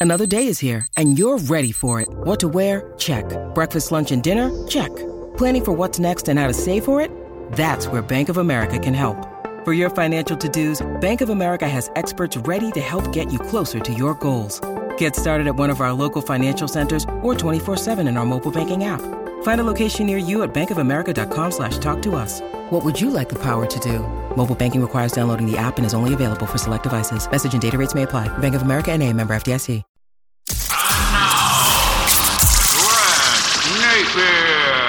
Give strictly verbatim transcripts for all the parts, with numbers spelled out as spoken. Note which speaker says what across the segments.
Speaker 1: Another day is here, and you're ready for it. What to wear? Check. Breakfast, lunch, and dinner? Check. Planning for what's next and how to save for it? That's where Bank of America can help. For your financial to-dos, Bank of America has experts ready to help get you closer to your goals. Get started at one of our local financial centers or twenty-four seven in our mobile banking app. Find a location near you at bankofamerica.com slash talk to us. What would you like the power to do? Mobile banking requires downloading the app and is only available for select devices. Message and data rates may apply. Bank of America N A, member F D I C.
Speaker 2: And now, Greg Napier.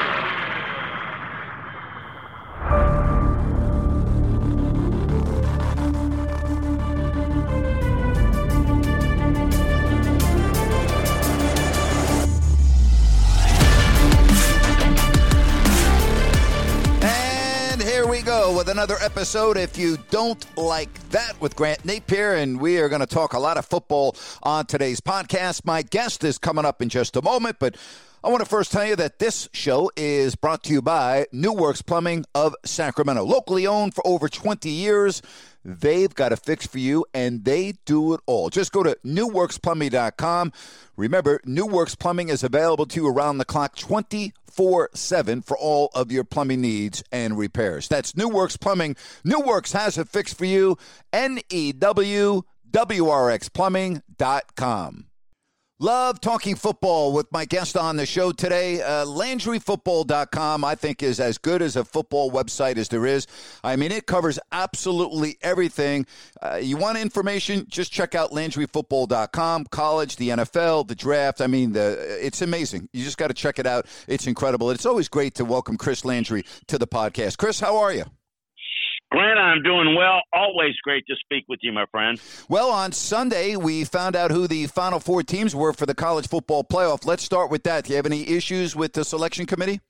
Speaker 3: With another episode, If You Don't Like That, with Grant Napier, and we are going to talk a lot of football on today's podcast. My guest is coming up in just a moment, but I want to first tell you that this show is brought to you by New Works Plumbing of Sacramento. Locally owned for over twenty years, they've got a fix for you, and they do it all. Just go to new works plumbing dot com. Remember, New Works Plumbing is available to you around the clock twenty-four seven for all of your plumbing needs and repairs. That's New Works Plumbing. New Works has a fix for you. N E W W R X plumbing dot com. Love talking football with my guest on the show today. Uh, Landry Football dot com, I think, is as good as a football website as there is. I mean, it covers absolutely everything. Uh, you want information, just check out Landry Football dot com. College, the N F L, the draft. I mean, the, it's amazing. You just got to check it out. It's incredible. It's always great to welcome Chris Landry to the podcast. Chris, how are you?
Speaker 4: Grant, I'm doing well. Always great to speak with you, my friend.
Speaker 3: Well, on Sunday, we found out who the Final Four teams were for the college football playoff. Let's start with that. Do you have any issues with the selection committee?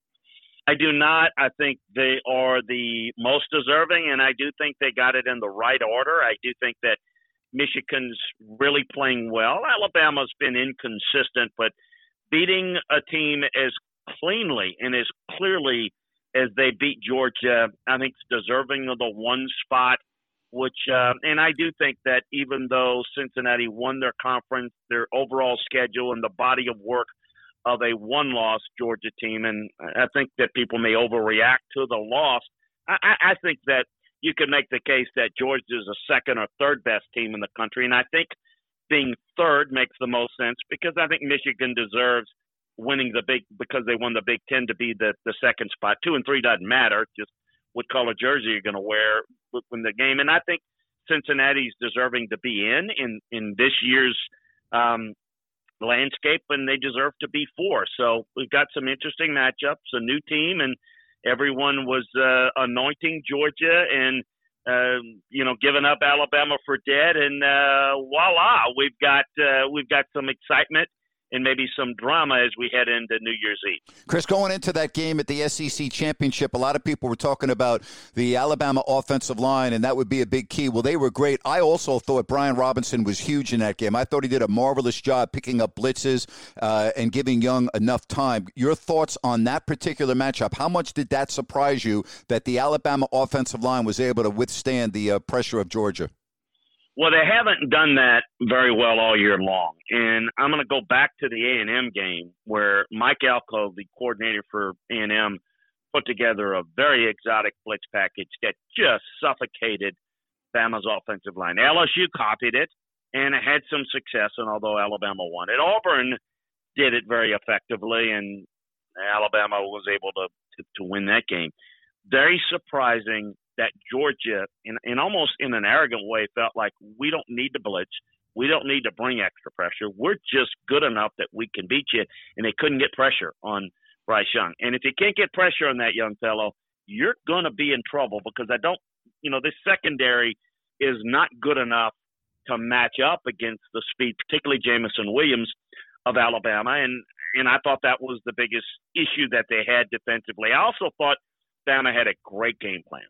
Speaker 4: I do not. I think they are the most deserving, and I do think they got it in the right order. I do think that Michigan's really playing well. Alabama's been inconsistent, but beating a team as cleanly and as clearly as they beat Georgia, I think it's deserving of the one spot, which, uh, and I do think that even though Cincinnati won their conference, their overall schedule and the body of work of a one-loss Georgia team, and I think that people may overreact to the loss, I, I think that you could make the case that Georgia is the second or third best team in the country, and I think being third makes the most sense because I think Michigan deserves winning the big because they won the Big Ten to be the, the second spot. Two and three doesn't matter, just what color jersey you're going to wear when the game. And I think Cincinnati's deserving to be in in, in this year's um, landscape, and they deserve to be four. So we've got some interesting matchups, a new team, and everyone was uh, anointing Georgia and uh, you know giving up Alabama for dead, and uh, voila, we've got uh, we've got some excitement and maybe some drama as we head into New Year's Eve.
Speaker 3: Chris, going into that game at the S E C Championship, a lot of people were talking about the Alabama offensive line, and that would be a big key. Well, they were great. I also thought Brian Robinson was huge in that game. I thought he did a marvelous job picking up blitzes uh, and giving Young enough time. Your thoughts on that particular matchup? How much did that surprise you that the Alabama offensive line was able to withstand the uh, pressure of Georgia?
Speaker 4: Well, they haven't done that very well all year long. And I'm going to go back to the A and M game where Mike Elko, the coordinator for A and M, put together a very exotic blitz package that just suffocated Bama's offensive line. L S U copied it, and it had some success, and although Alabama won it, Auburn did it very effectively, and Alabama was able to, to, to win that game. Very surprising that Georgia, in, in almost in an arrogant way, felt like we don't need to blitz. We don't need to bring extra pressure. We're just good enough that we can beat you. And they couldn't get pressure on Bryce Young. And if you can't get pressure on that young fellow, you're going to be in trouble because I don't, you know, this secondary is not good enough to match up against the speed, particularly Jamison Williams of Alabama. And, and I thought that was the biggest issue that they had defensively. I also thought Bama had a great game plan.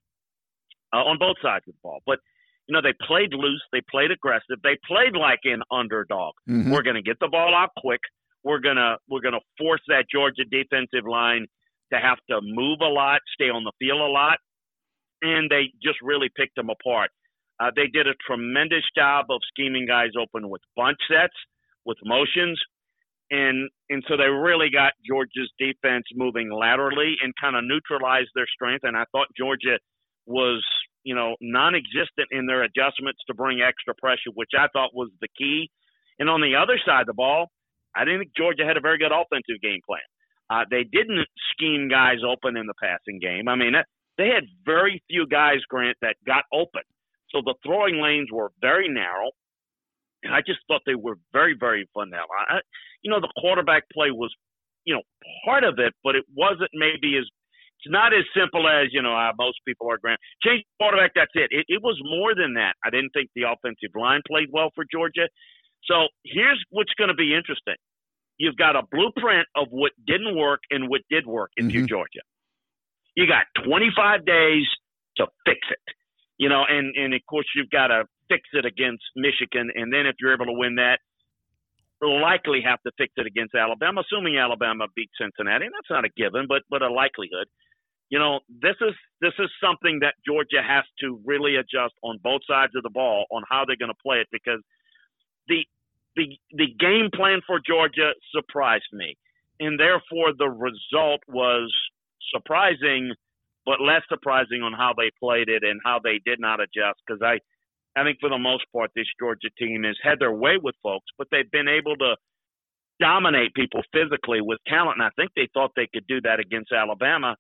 Speaker 4: Uh, on both sides of the ball. But, you know, they played loose. They played aggressive. They played like an underdog. Mm-hmm. We're going to get the ball out quick. We're going to we're going to force that Georgia defensive line to have to move a lot, stay on the field a lot. And they just really picked them apart. Uh, they did a tremendous job of scheming guys open with bunch sets, with motions, and and so they really got Georgia's defense moving laterally and kind of neutralized their strength. And I thought Georgia was, you know, non-existent in their adjustments to bring extra pressure, which I thought was the key. And on the other side of the ball, I didn't think Georgia had a very good offensive game plan. Uh, they didn't scheme guys open in the passing game. I mean, they had very few guys, Grant, that got open. So the throwing lanes were very narrow. And I just thought they were very, very vanilla. I, you know, the quarterback play was, you know, part of it, but it wasn't maybe as – it's not as simple as, you know, uh, most people are, Grant. Change the quarterback, that's it. it. It was more than that. I didn't think the offensive line played well for Georgia. So here's what's going to be interesting. You've got a blueprint of what didn't work and what did work if
Speaker 3: mm-hmm.
Speaker 4: you're Georgia. You got twenty-five days to fix it. You know, and, and, of course, you've got to fix it against Michigan. And then if you're able to win that, you'll likely have to fix it against Alabama, assuming Alabama beats Cincinnati. And that's not a given, but but a likelihood. You know, this is this is something that Georgia has to really adjust on both sides of the ball on how they're going to play it, because the the the game plan for Georgia surprised me. And therefore, the result was surprising, but less surprising on how they played it and how they did not adjust. Because I, I think for the most part, this Georgia team has had their way with folks, but they've been able to dominate people physically with talent. And I think they thought they could do that against Alabama,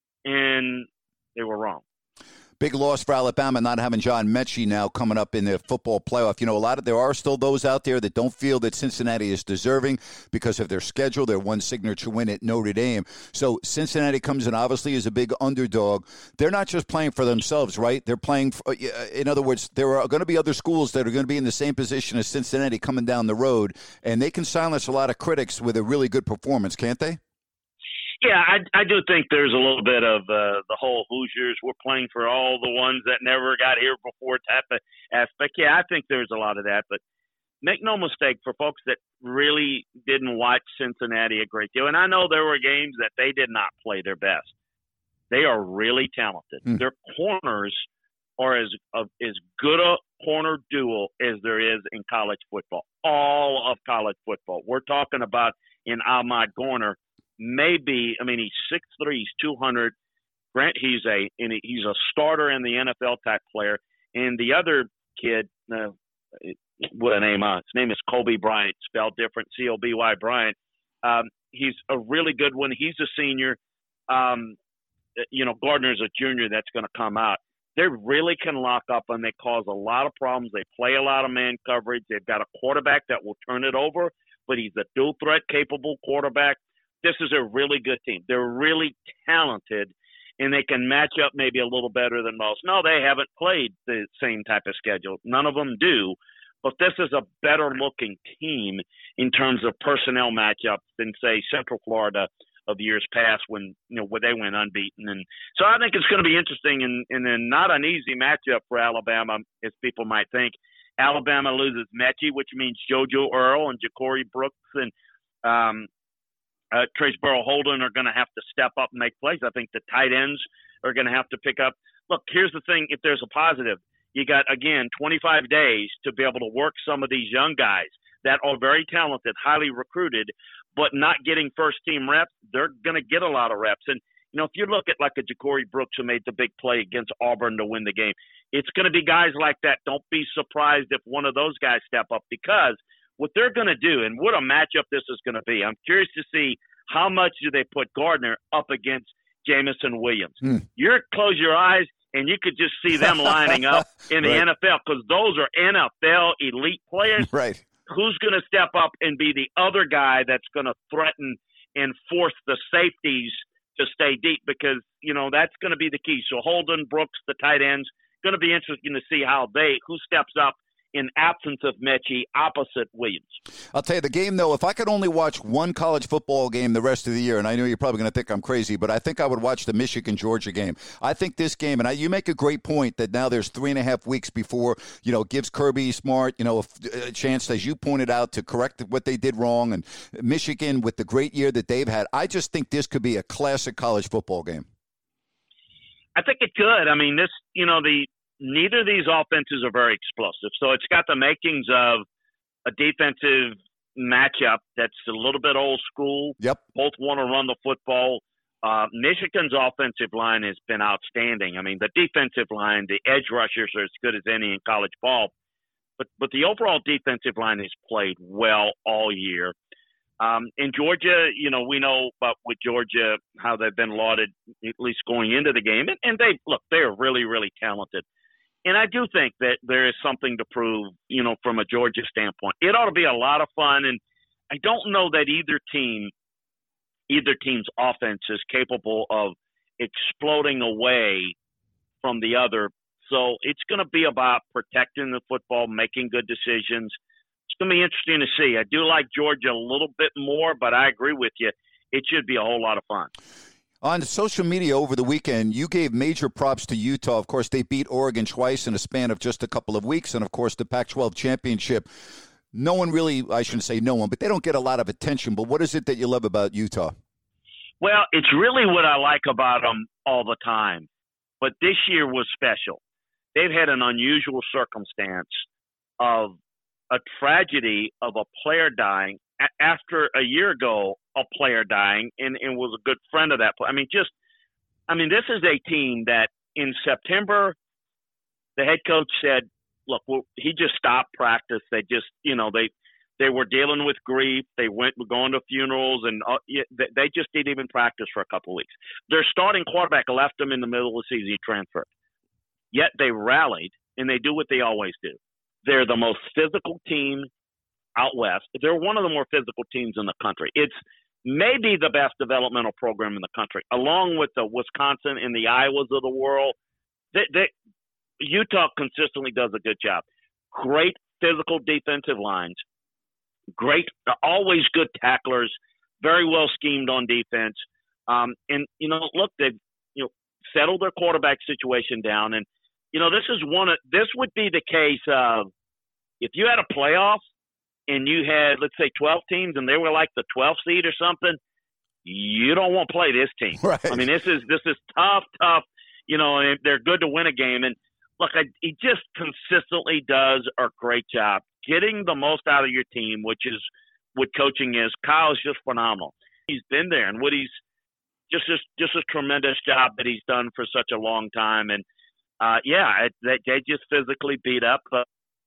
Speaker 4: and they were wrong.
Speaker 3: Big loss for Alabama not having John Mechie now coming up in the football playoff. You know, a lot of there are still those out there that don't feel that Cincinnati is deserving because of their schedule, their one signature win at Notre Dame. So Cincinnati comes in obviously as a big underdog. They're not just playing for themselves, right? They're playing, for, in other words, there are going to be other schools that are going to be in the same position as Cincinnati coming down the road, and they can silence a lot of critics with a really good performance, can't they?
Speaker 4: Yeah, I, I do think there's a little bit of uh, the whole Hoosiers, we're playing for all the ones that never got here before type of aspect. Yeah, I think there's a lot of that. But make no mistake, for folks that really didn't watch Cincinnati a great deal, and I know there were games that they did not play their best. They are really talented. Mm. Their corners are as, uh, as good a corner duo as there is in college football, all of college football. We're talking about in Ahmad Garner. Maybe, I mean, he's six three, he's two hundred. Grant, he's a and he's a starter in the N F L type player. And the other kid, uh, what a name, uh, his name is Kobe Bryant, spelled different, C O B Y Bryant. Um, he's a really good one. He's a senior. Um, you know, Gardner's a junior that's going to come out. They really can lock up, and they cause a lot of problems. They play a lot of man coverage. They've got a quarterback that will turn it over, but he's a dual threat capable quarterback. This is a really good team. They're really talented, and they can match up maybe a little better than most. No, they haven't played the same type of schedule. None of them do. But this is a better-looking team in terms of personnel matchups than, say, Central Florida of years past when, you know, where they went unbeaten. And so I think it's going to be interesting and, and then not an easy matchup for Alabama, as people might think. Alabama loses Mechie, which means JoJo Earl and Ja'Cory Brooks and um, – Uh, Traceboro Holden are going to have to step up and make plays. I think the tight ends are going to have to pick up. Look, here's the thing. If there's a positive, you got, again, twenty-five days to be able to work some of these young guys that are very talented, highly recruited, but not getting first-team reps. They're going to get a lot of reps. And, you know, if you look at like a Ja'Cory Brooks who made the big play against Auburn to win the game, it's going to be guys like that. Don't be surprised if one of those guys step up, because – what they're going to do, and what a matchup this is going to be. I'm curious to see how much do they put Gardner up against Jamison Williams. Mm. You close your eyes, and you could just see them lining up in the right. N F L, because those are N F L elite players.
Speaker 3: Right.
Speaker 4: Who's going to step up and be the other guy that's going to threaten and force the safeties to stay deep? Because, you know, that's going to be the key. So Holden, Brooks, the tight ends, going to be interesting to see how they, who steps up in absence of Mechie, opposite Williams.
Speaker 3: I'll tell you, the game, though, if I could only watch one college football game the rest of the year, and I know you're probably going to think I'm crazy, but I think I would watch the Michigan-Georgia game. I think this game, and I, you make a great point that now there's three and a half weeks before, you know, gives Kirby Smart, you know, a, a chance, as you pointed out, to correct what they did wrong. And Michigan, with the great year that they've had, I just think this could be a classic college football game.
Speaker 4: I think it could. I mean, this, you know, the neither of these offenses are very explosive. So it's got the makings of a defensive matchup that's a little bit old school.
Speaker 3: Yep.
Speaker 4: Both want to run the football. Uh, Michigan's offensive line has been outstanding. I mean, the defensive line, the edge rushers are as good as any in college ball. But but the overall defensive line has played well all year. Um, in Georgia, you know, we know about with Georgia how they've been lauded, at least going into the game. And, and they, look, they're really, really talented. And I do think that there is something to prove, you know, from a Georgia standpoint. It ought to be a lot of fun. And I don't know that either team, either team's offense is capable of exploding away from the other. So it's going to be about protecting the football, making good decisions. It's going to be interesting to see. I do like Georgia a little bit more, but I agree with you. It should be a whole lot of fun.
Speaker 3: On social media over the weekend, you gave major props to Utah. Of course, they beat Oregon twice in a span of just a couple of weeks. And, of course, the Pac twelve championship. No one really, I shouldn't say no one, but they don't get a lot of attention. But what is it that you love about Utah?
Speaker 4: Well, it's really what I like about them all the time. But this year was special. They've had an unusual circumstance of a tragedy of a player dying a- after a year ago, a player dying, and, and was a good friend of that player. I mean, just, I mean, this is a team that in September, the head coach said, look, well, he just stopped practice. They just, you know, they, they were dealing with grief. They went going to funerals, and uh, they just didn't even practice for a couple of weeks. Their starting quarterback left them in the middle of the season. He transferred. Yet they rallied, and they do what they always do. They're the most physical team out west. They're one of the more physical teams in the country. It's maybe the best developmental program in the country, along with the Wisconsin and the Iowas of the world. They, they, Utah consistently does a good job. Great physical defensive lines. Great, always good tacklers. Very well schemed on defense. Um, and, you know, look, they've you know, settled their quarterback situation down. And, you know, this is one of, this would be the case of if you had a playoff and you had, let's say, twelve teams and they were like the twelfth seed or something, you don't want to play this team.
Speaker 3: Right.
Speaker 4: I mean, this is, this is tough, tough, you know, and they're good to win a game. And look, I, he just consistently does a great job getting the most out of your team, which is what coaching is. Kyle's just phenomenal. He's been there, and what he's just, just, just a tremendous job that he's done for such a long time. And, Uh, yeah, they, they just physically beat up, uh,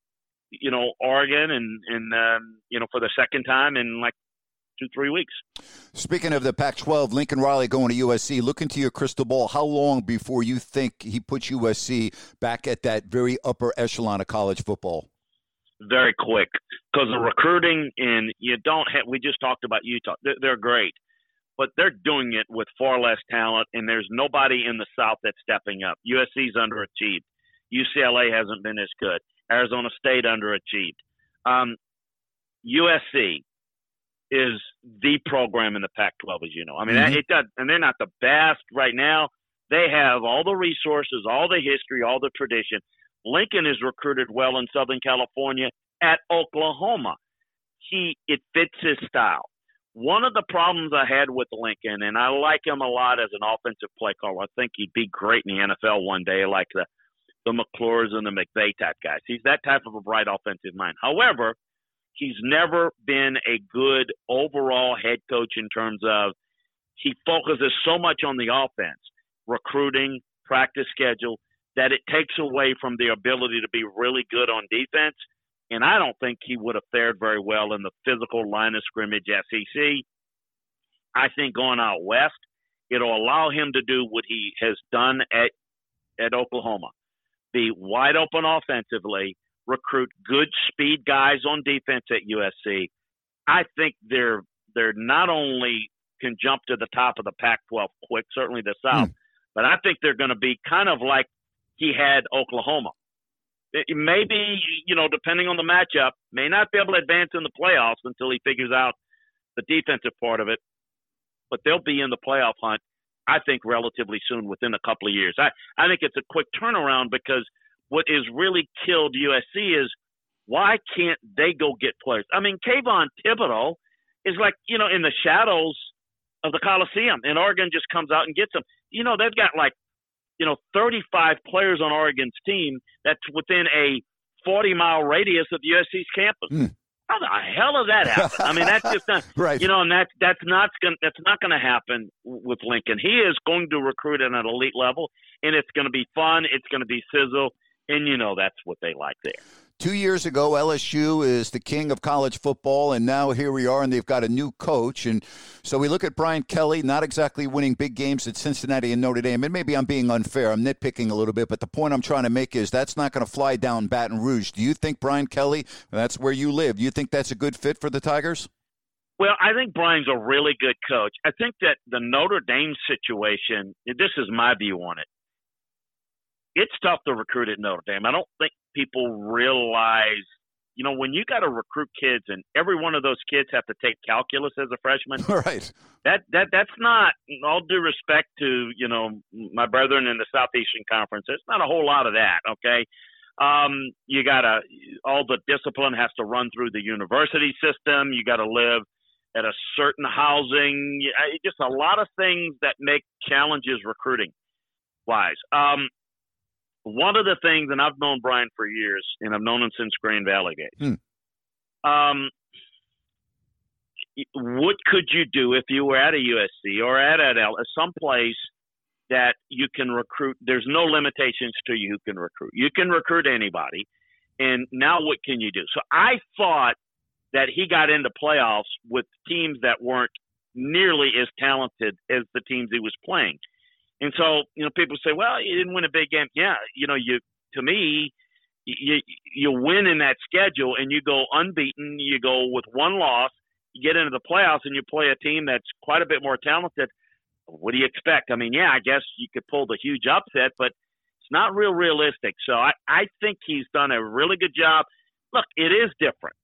Speaker 4: you know, Oregon and, and um, you know, for the second time in like two, three weeks.
Speaker 3: Speaking of the Pac twelve, Lincoln Riley going to U S C. Look into your crystal ball. How long before you think he puts U S C back at that very upper echelon of college football?
Speaker 4: Very quick, because the recruiting, and you don't have – we just talked about Utah. They're, they're great. But they're doing it with far less talent, and there's nobody in the South that's stepping up. U S C's underachieved. U C L A hasn't been as good. Arizona State underachieved. Um, U S C is the program in the Pac twelve, as you know. I mean, mm-hmm. it does, and they're not the best right now. They have all the resources, all the history, all the tradition. Lincoln is recruited well in Southern California at Oklahoma. He it fits his style. One of the problems I had with Lincoln, and I like him a lot as an offensive play caller. I think he'd be great in the N F L one day, like the the McClures and the McVay type guys. He's that type of a bright offensive mind. However, he's never been a good overall head coach in terms of he focuses so much on the offense, recruiting, practice schedule, that it takes away from the ability to be really good on defense. And I don't think he would have fared very well in the physical line of scrimmage S E C. I think going out west, it'll allow him to do what he has done at at Oklahoma. Be wide open offensively, recruit good speed guys on defense at U S C. I think they're they're not only can jump to the top of the Pac twelve quick, certainly the South, mm. but I think they're going to be kind of like he had Oklahoma. It, maybe, you know, depending on the matchup, may not be able to advance in the playoffs until he figures out the defensive part of it, but they'll be in the playoff hunt, I think, relatively soon, within a couple of years. I, I think it's a quick turnaround because what has really killed U S C is why can't they go get players? I mean, Kayvon Thibodeau is like, you know, in the shadows of the Coliseum, and Oregon just comes out and gets them. You know, they've got like you know, thirty-five players on Oregon's team that's within a forty-mile radius of U S C's campus.
Speaker 3: Mm.
Speaker 4: How the hell does that happen? I mean, that's just not,
Speaker 3: right.
Speaker 4: You know, and that's that's not going that's not going to happen with Lincoln. He is going to recruit at an elite level, and it's going to be fun. It's going to be sizzle, and you know that's what they like there.
Speaker 3: Two years ago, L S U is the king of college football, and now here we are, and they've got a new coach. And so we look at Brian Kelly, not exactly winning big games at Cincinnati and Notre Dame. And maybe I'm being unfair. I'm nitpicking a little bit, but the point I'm trying to make is that's not going to fly down Baton Rouge. Do you think Brian Kelly, that's where you live, do you think that's a good fit for the Tigers?
Speaker 4: Well, I think Brian's a really good coach. I think that the Notre Dame situation, this is my view on it, it's tough to recruit at Notre Dame. I don't think people realize, you know, when you got to recruit kids and every one of those kids have to take calculus as a freshman.
Speaker 3: Right.
Speaker 4: That that that's not, all due respect to, you know, my brethren in the Southeastern Conference, there's not a whole lot of that, okay? Um, you got to, all the discipline has to run through the university system. You got to live at a certain housing, just a lot of things that make challenges recruiting wise. Um, One of the things, and I've known Brian for years, and I've known him since Grand Valley days. Hmm. Um, what could you do if you were at a U S C or at a some place that you can recruit? There's no limitations to you who can recruit. You can recruit anybody, and now what can you do? So I thought that he got into playoffs with teams that weren't nearly as talented as the teams he was playing. And so, you know, people say, well, you didn't win a big game. Yeah, you know, you to me, you you win in that schedule and you go unbeaten, you go with one loss, you get into the playoffs and you play a team that's quite a bit more talented. What do you expect? I mean, yeah, I guess you could pull the huge upset, but it's not real realistic. So I, I think he's done a really good job. Look, it is different.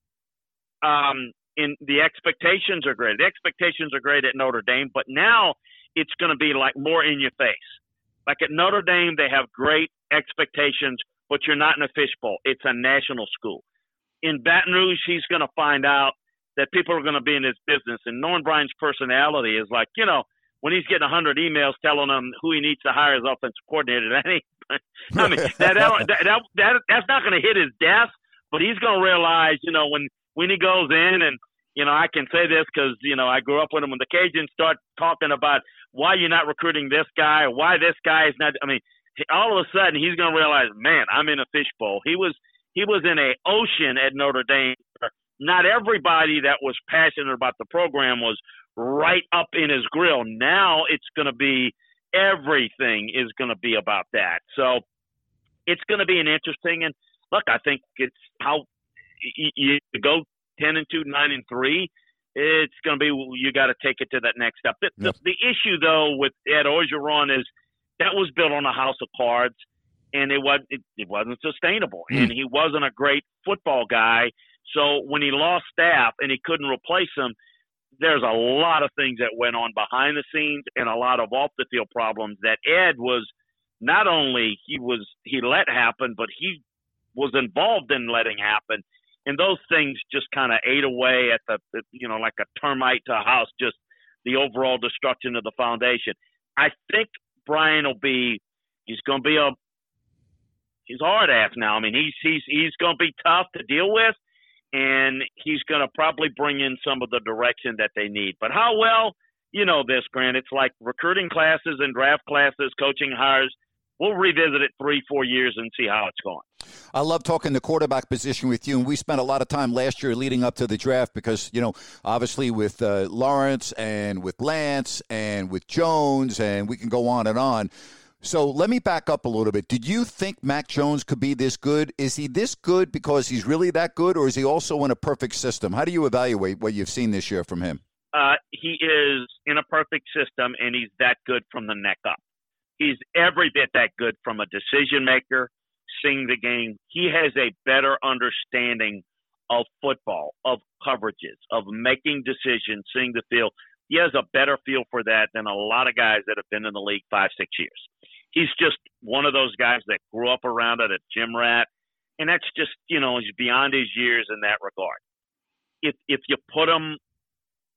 Speaker 4: Um, and the expectations are great. The expectations are great at Notre Dame, but now it's going to be like more in your face. Like at Notre Dame, they have great expectations, but you're not in a fishbowl. It's a national school. In Baton Rouge, he's going to find out that people are going to be in his business. And knowing Brian's personality is like, you know, when he's getting one hundred emails telling him who he needs to hire as offensive coordinator, that ain't, I mean, that, that, that, that, that's not going to hit his desk, but he's going to realize, you know, when, when he goes in and, you know, I can say this because, you know, I grew up with him. When the Cajuns start talking about why you're not recruiting this guy or why this guy is not, I mean, all of a sudden he's going to realize, man, I'm in a fishbowl. He was he was in a ocean at Notre Dame. Not everybody that was passionate about the program was right up in his grill. Now it's going to be, everything is going to be about that. So it's going to be an interesting, and look, I think it's how you, you go ten and two, nine and three. It's going to be, you got to take it to that next step. The, yep. the, the issue though with Ed Orgeron is that was built on a house of cards, and it was it, it wasn't sustainable, mm. and he wasn't a great football guy. So when he lost staff and he couldn't replace him, there's a lot of things that went on behind the scenes and a lot of off the field problems that Ed was not only he was he let happen, but he was involved in letting happen. And those things just kind of ate away at the, you know, like a termite to a house, just the overall destruction of the foundation. I think Brian will be, he's going to be a, he's hard ass now. I mean, he's, he's, he's going to be tough to deal with, and he's going to probably bring in some of the direction that they need. But how well, you know this, Grant, it's like recruiting classes and draft classes, coaching hires. We'll revisit it three, four years and see how it's going.
Speaker 3: I love talking the quarterback position with you, and we spent a lot of time last year leading up to the draft because, you know, obviously with uh, Lawrence and with Lance and with Jones, and we can go on and on. So let me back up a little bit. Did you think Mac Jones could be this good? Is he this good because he's really that good, or is he also in a perfect system? How do you evaluate what you've seen this year from him?
Speaker 4: Uh, he is in a perfect system, and he's that good from the neck up. He's every bit that good from a decision maker, seeing the game. He has a better understanding of football, of coverages, of making decisions, seeing the field. He has a better feel for that than a lot of guys that have been in the league five, six years. He's just one of those guys that grew up around it, a gym rat, and that's just, you know, he's beyond his years in that regard. If if you put him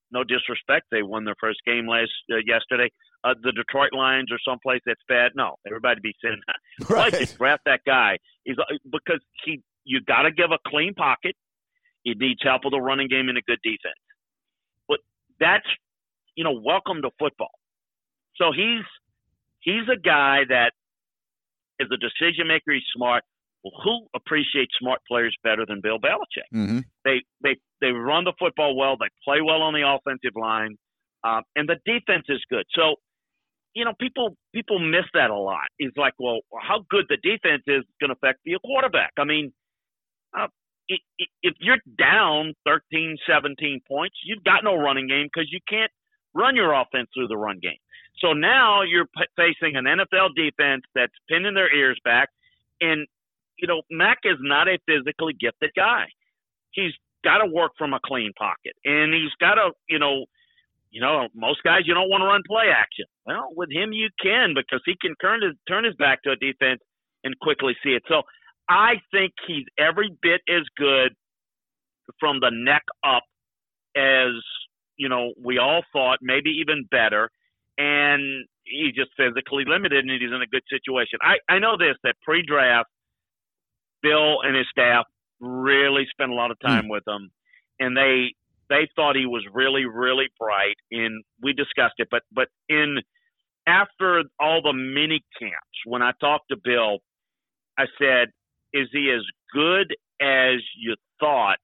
Speaker 4: no disrespect, they won their first game last uh, yesterday. Uh, the Detroit Lions or someplace that's bad. No, everybody be saying that.
Speaker 3: Right.
Speaker 4: Why just draft that guy? He's because he you got to give a clean pocket. He needs help with a running game and a good defense. But that's you know, welcome to football. So he's he's a guy that is a decision maker. He's smart. Well, who appreciates smart players better than Bill Belichick?
Speaker 3: Mm-hmm.
Speaker 4: They they they run the football well. They play well on the offensive line, uh, and the defense is good. So, you know, people people miss that a lot. It's like, well, how good the defense is going to affect the quarterback. I mean, uh, it, it, if you're down thirteen, seventeen points, you've got no running game because you can't run your offense through the run game. So now you're p- facing an N F L defense that's pinning their ears back, and you know, Mac is not a physically gifted guy. He's got to work from a clean pocket, and he's got to, you know, you know, most guys you don't want to run play action. Well, with him you can because he can turn his turn his back to a defense and quickly see it. So I think he's every bit as good from the neck up as you know we all thought, maybe even better. And he's just physically limited, and he's in a good situation. I I know this that pre-draft, Bill and his staff really spent a lot of time mm. with him, and they they thought he was really, really bright. And we discussed it, but but in after all the mini camps, when I talked to Bill, I said, "Is he as good as you thought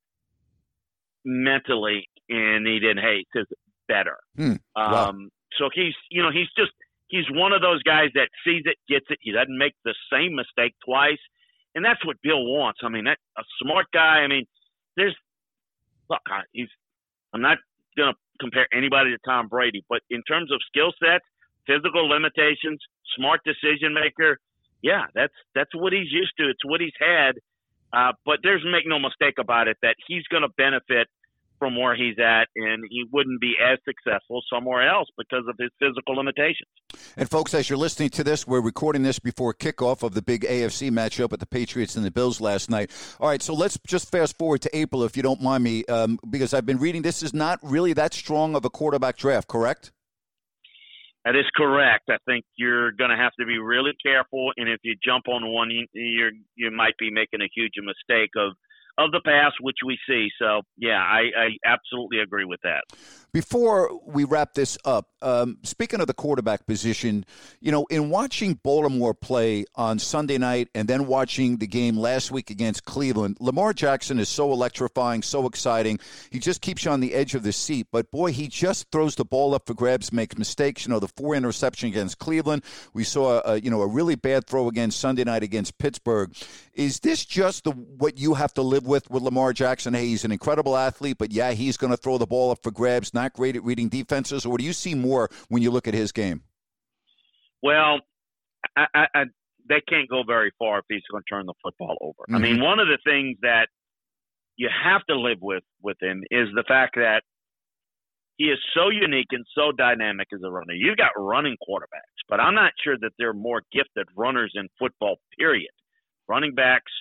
Speaker 4: mentally?" And he didn't. Hey, he says better.
Speaker 3: Mm. Wow.
Speaker 4: Um, so he's you know he's just he's one of those guys that sees it, gets it. He doesn't make the same mistake twice. And that's what Bill wants. I mean, that a smart guy. I mean, there's look. I, he's. I'm not going to compare anybody to Tom Brady, but in terms of skill sets, physical limitations, smart decision maker, yeah, that's that's what he's used to. It's what he's had. Uh, but there's make no mistake about it that he's going to benefit from where he's at, and he wouldn't be as successful somewhere else because of his physical limitations.
Speaker 3: And folks, as you're listening to this, we're recording this before kickoff of the big A F C matchup with the Patriots and the Bills last night. All right, so let's just fast forward to April, if you don't mind me, um, because I've been reading this is not really that strong of a quarterback draft, correct?
Speaker 4: That is correct. I think you're going to have to be really careful, and if you jump on one, you you're, you might be making a huge mistake of of the past, which we see. So, yeah, I, I absolutely agree with that.
Speaker 3: Before we wrap this up, um, speaking of the quarterback position, you know, in watching Baltimore play on Sunday night and then watching the game last week against Cleveland, Lamar Jackson is so electrifying, so exciting. He just keeps you on the edge of the seat. But, boy, he just throws the ball up for grabs, makes mistakes. You know, the four interception against Cleveland. We saw, a, you know, a really bad throw again Sunday night against Pittsburgh. Is this just the what you have to live with with Lamar Jackson? Hey, he's an incredible athlete, but, yeah, he's going to throw the ball up for grabs, not great at reading defenses, or do you see more when you look at his game?
Speaker 4: Well, I, I, I, they can't go very far if he's going to turn the football over. Mm-hmm. I mean, one of the things that you have to live with with him is the fact that he is so unique and so dynamic as a runner. You've got running quarterbacks, but I'm not sure that they're more gifted runners in football, period. Running backs,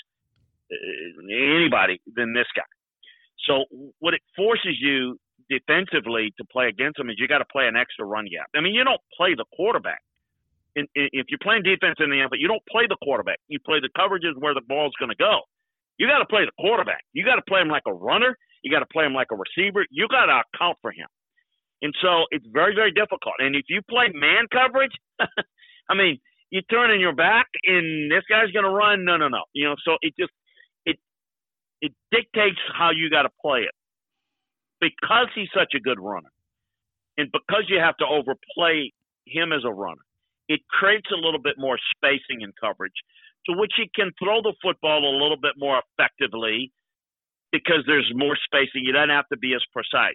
Speaker 4: anybody than this guy. So what it forces you defensively to play against him is you got to play an extra run gap. I mean, you don't play the quarterback. In, in, if you're playing defense in the N F L, you don't play the quarterback. You play the coverages where the ball's going to go. You got to play the quarterback. You got to play him like a runner. You got to play him like a receiver. You got to account for him. And so it's very, very difficult. And if you play man coverage, I mean, you turn in your back and this guy's going to run. No, no, no. You know, so it just it it dictates how you got to play it. Because he's such a good runner, and because you have to overplay him as a runner, it creates a little bit more spacing and coverage to which he can throw the football a little bit more effectively because there's more spacing. You don't have to be as precise.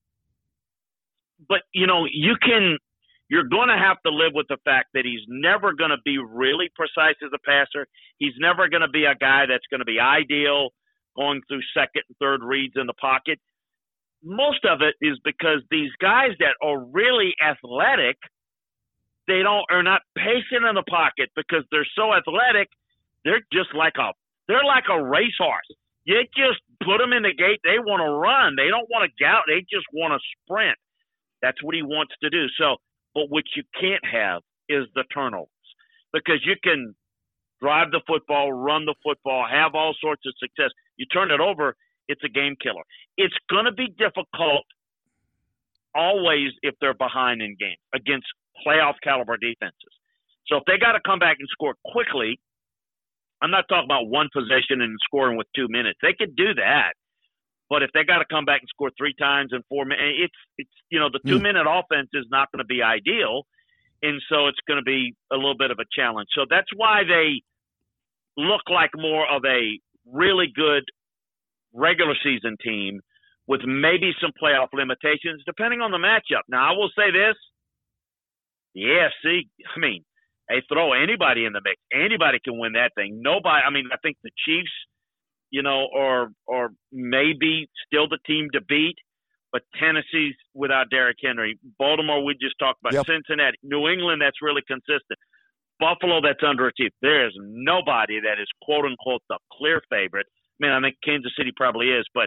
Speaker 4: But, you know, you can – you're going to have to live with the fact that he's never going to be really precise as a passer. He's never going to be a guy that's going to be ideal going through second and third reads in the pocket. Most of it is because these guys that are really athletic, they don't are not patient in the pocket because they're so athletic. They're just like a they're like a racehorse. You just put them in the gate. They want to run. They don't want to gout. They just want to sprint. That's what he wants to do. So, but what you can't have is the turnovers, because you can drive the football, run the football, have all sorts of success. You turn it over, it's a game killer. It's going to be difficult always if they're behind in games against playoff caliber defenses. So if they got to come back and score quickly, I'm not talking about one possession and scoring with two minutes. They could do that. But if they got to come back and score three times in four minutes, it's, it's you know, the two-minute mm. offense is not going to be ideal. And so it's going to be a little bit of a challenge. So that's why they look like more of a really good regular season team with maybe some playoff limitations, depending on the matchup. Now, I will say this. The A F C, I mean, they throw anybody in the mix. Anybody can win that thing. Nobody, I mean, I think the Chiefs, you know, or or maybe still the team to beat, but Tennessee's without Derrick Henry. Baltimore, we just talked about. Yep. Cincinnati. New England, that's really consistent. Buffalo, that's underachieved. There is nobody that is, quote-unquote, the clear favorite. I mean, I think Kansas City probably is, but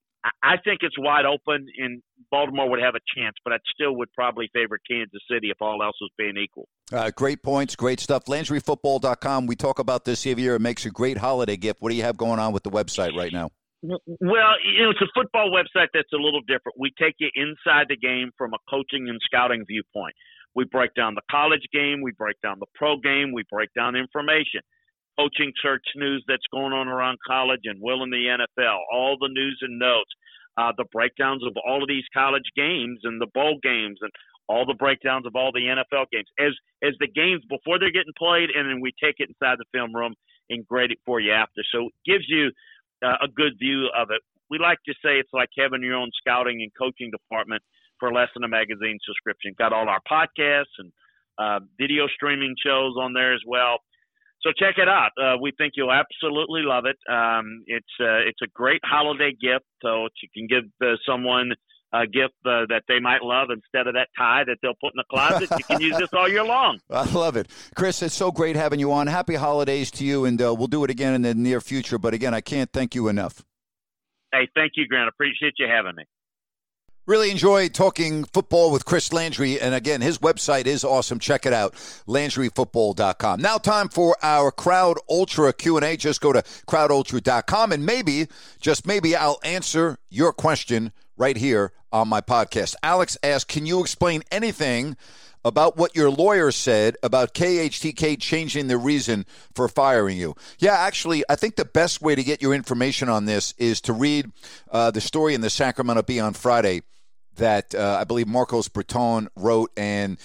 Speaker 4: I think it's wide open, and Baltimore would have a chance, but I still would probably favor Kansas City if all else was being equal.
Speaker 3: Uh, great points, great stuff. Landry Football dot com. We talk about this every year. It makes a great holiday gift. What do you have going on with the website right now?
Speaker 4: Well, you know, it's a football website that's a little different. We take you inside the game from a coaching and scouting viewpoint. We break down the college game. We break down the pro game. We break down information. Coaching search news that's going on around college and will in the N F L, all the news and notes, uh, the breakdowns of all of these college games and the bowl games and all the breakdowns of all the N F L games as as the games before they're getting played, and then we take it inside the film room and grade it for you after. So it gives you uh, a good view of it. We like to say it's like having your own scouting and coaching department for less than a magazine subscription. Got all our podcasts and uh, video streaming shows on there as well. So check it out. Uh, we think you'll absolutely love it. Um, it's uh, it's a great holiday gift, so you can give uh, someone a gift uh, that they might love instead of that tie that they'll put in the closet. You can use this all year long.
Speaker 3: I love it. Chris, it's so great having you on. Happy holidays to you, and uh, we'll do it again in the near future. But again, I can't thank you enough.
Speaker 4: Hey, thank you, Grant. Appreciate you having me.
Speaker 3: Really enjoyed talking football with Chris Landry. And again, his website is awesome. Check it out, Landry Football dot com. Now time for our Crowd Ultra Q and A. Just go to Crowd Ultra dot com and maybe, just maybe, I'll answer your question right here on my podcast. Alex asked, can you explain anything about what your lawyer said about K H T K changing the reason for firing you? Yeah, actually, I think the best way to get your information on this is to read uh, the story in the Sacramento Bee on Friday that uh, I believe Marcos Breton wrote, and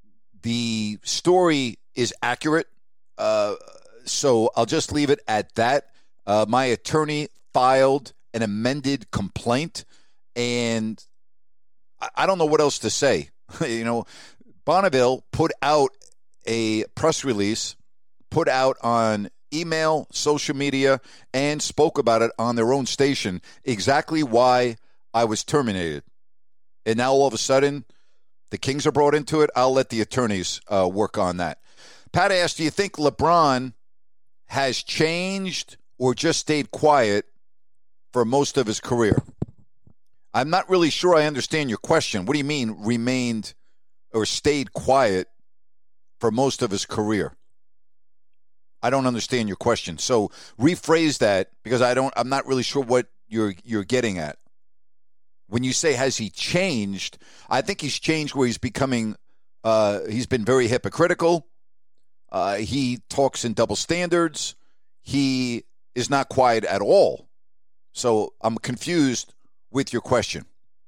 Speaker 3: the story is accurate. Uh, so I'll just leave it at that. Uh, my attorney filed an amended complaint, and I, I don't know what else to say. You know, Bonneville put out a press release, put out on email, social media, and spoke about it on their own station, exactly why I was terminated. And now all of a sudden, the Kings are brought into it. I'll let the attorneys uh, work on that. Pat asked, do you think LeBron has changed or just stayed quiet for most of his career? I'm not really sure I understand your question. What do you mean remained or stayed quiet for most of his career? I don't understand your question. So rephrase that, because I don't, I'm not really sure what you're you're getting at. When you say, has he changed, I think he's changed where he's becoming, uh, he's been very hypocritical. Uh, he talks in double standards. He is not quiet at all. So I'm confused with your question.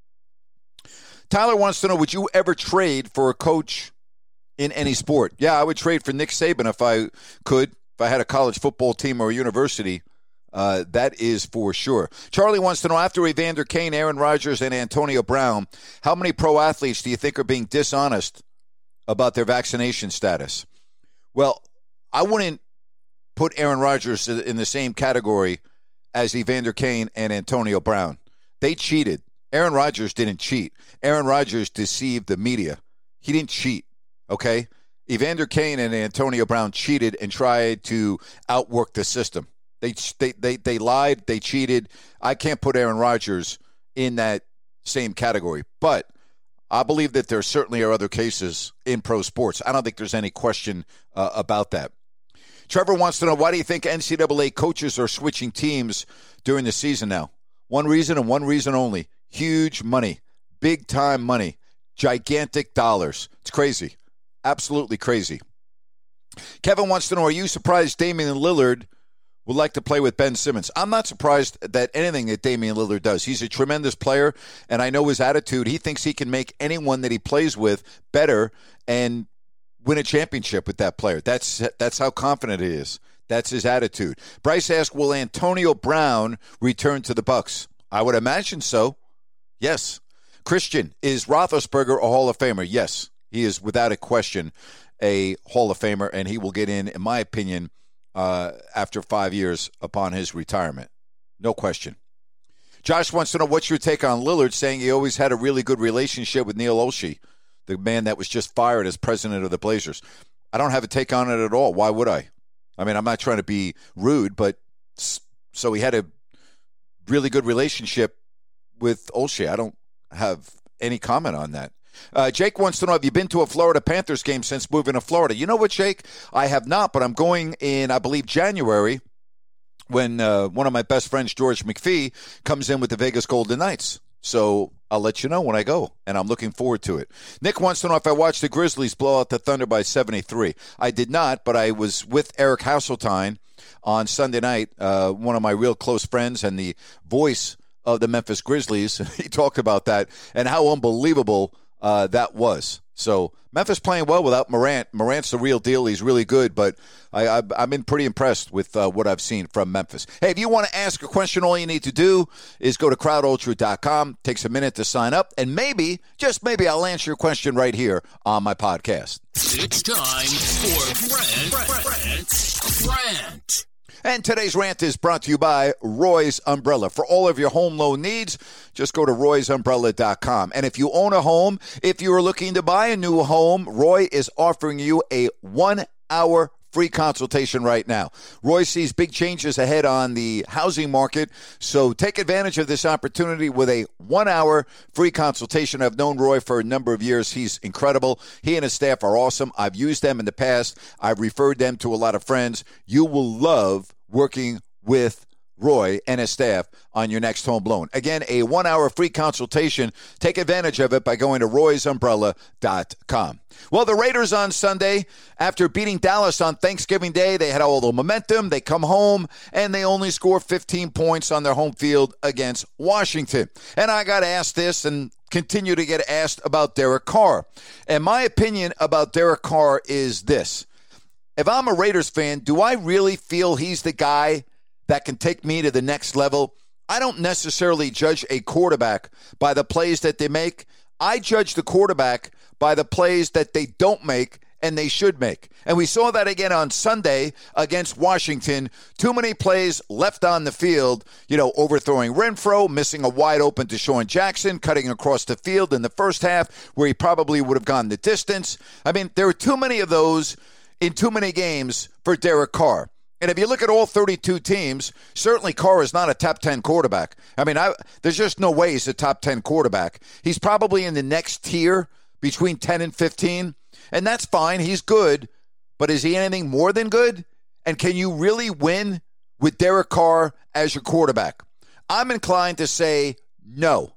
Speaker 3: Tyler wants to know, would you ever trade for a coach in any sport? Yeah, I would trade for Nick Saban if I could, if I had a college football team or a university. Uh, that is for sure. Charlie wants to know, after Evander Kane, Aaron Rodgers, and Antonio Brown, how many pro athletes do you think are being dishonest about their vaccination status? Well, I wouldn't put Aaron Rodgers in the same category as Evander Kane and Antonio Brown. They cheated. Aaron Rodgers didn't cheat. Aaron Rodgers deceived the media. He didn't cheat, okay? Evander Kane and Antonio Brown cheated and tried to outwork the system. They, they, they, they lied. They cheated. I can't put Aaron Rodgers in that same category. But I believe that there certainly are other cases in pro sports. I don't think there's any question uh, about that. Trevor wants to know, why do you think N C double A coaches are switching teams during the season now? One reason and one reason only. Huge money. Big-time money. Gigantic dollars. It's crazy. Absolutely crazy. Kevin wants to know, are you surprised Damian Lillard would like to play with Ben Simmons? I'm not surprised that anything that Damian Lillard does. He's a tremendous player, and I know his attitude. He thinks he can make anyone that he plays with better and win a championship with that player. That's that's how confident he is. That's his attitude. Bryce asked, will Antonio Brown return to the Bucks? I would imagine so. Yes. Christian, is Roethlisberger a Hall of Famer? Yes. He is, without a question, a Hall of Famer, and he will get in, in my opinion, uh, after five years upon his retirement. No question. Josh wants to know, what's your take on Lillard saying he always had a really good relationship with Neil Olshey, the man that was just fired as president of the Blazers? I don't have a take on it at all. Why would I? I mean, I'm not trying to be rude, but so he had a really good relationship with Olshey. I don't have any comment on that. Uh, Jake wants to know, have you been to a Florida Panthers game since moving to Florida? You know what, Jake? I have not, but I'm going in, I believe, January when uh, one of my best friends, George McPhee, comes in with the Vegas Golden Knights. So I'll let you know when I go, and I'm looking forward to it. Nick wants to know if I watched the Grizzlies blow out the Thunder by seventy-three. I did not, but I was with Eric Hasseltine on Sunday night, uh, one of my real close friends and the voice of the Memphis Grizzlies. He talked about that and how unbelievable uh, that was. So Memphis playing well without Morant. Morant's the real deal. He's really good, but I, I, I've been pretty impressed with uh, what I've seen from Memphis. Hey, if you want to ask a question, all you need to do is go to crowd ultra dot com. Takes a minute to sign up, and maybe, just maybe, I'll answer your question right here on my podcast.
Speaker 2: It's time for Grant, Grant, Grant.
Speaker 3: And today's rant is brought to you by Roy's Umbrella. For all of your home loan needs, just go to roys umbrella dot com. And if you own a home, if you are looking to buy a new home, Roy is offering you a one-hour free consultation right now. Roy sees big changes ahead on the housing market, so take advantage of this opportunity with a one-hour free consultation. I've known Roy for a number of years. He's incredible. He and his staff are awesome. I've used them in the past. I've referred them to a lot of friends. You will love working with Roy and his staff on your next home loan. Again, a one-hour free consultation. Take advantage of it by going to roys umbrella dot com. Well, the Raiders on Sunday, after beating Dallas on Thanksgiving Day, they had all the momentum. They come home, and they only score fifteen points on their home field against Washington. And I got asked this and continue to get asked about Derek Carr. And my opinion about Derek Carr is this. If I'm a Raiders fan, do I really feel he's the guy that can take me to the next level? I don't necessarily judge a quarterback by the plays that they make. I judge the quarterback by the plays that they don't make and they should make. And we saw that again on Sunday against Washington. Too many plays left on the field, you know, overthrowing Renfro, missing a wide open Deshaun Jackson, cutting across the field in the first half where he probably would have gone the distance. I mean, there are too many of those in too many games for Derek Carr. And if you look at all thirty-two teams, certainly Carr is not a top ten quarterback. I mean, I, there's just no way he's a top ten quarterback. He's probably in the next tier between ten and fifteen, and that's fine. He's good, but is he anything more than good? And can you really win with Derek Carr as your quarterback? I'm inclined to say no.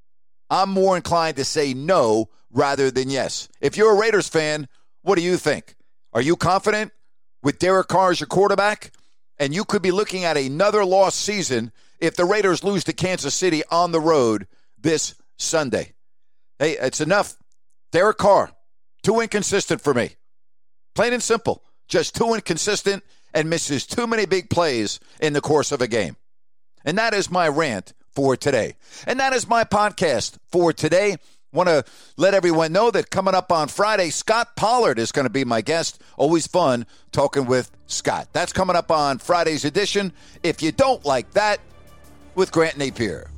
Speaker 3: I'm more inclined to say no rather than yes. If you're a Raiders fan, what do you think? Are you confident with Derek Carr as your quarterback? And you could be looking at another lost season if the Raiders lose to Kansas City on the road this Sunday. Hey, it's enough. Derek Carr, too inconsistent for me. Plain and simple. Just too inconsistent and misses too many big plays in the course of a game. And that is my rant for today. And that is my podcast for today. Want to let everyone know that coming up on Friday, Scott Pollard is going to be my guest. Always fun talking with Scott. That's coming up on Friday's edition. If you don't like that, with Grant Napier.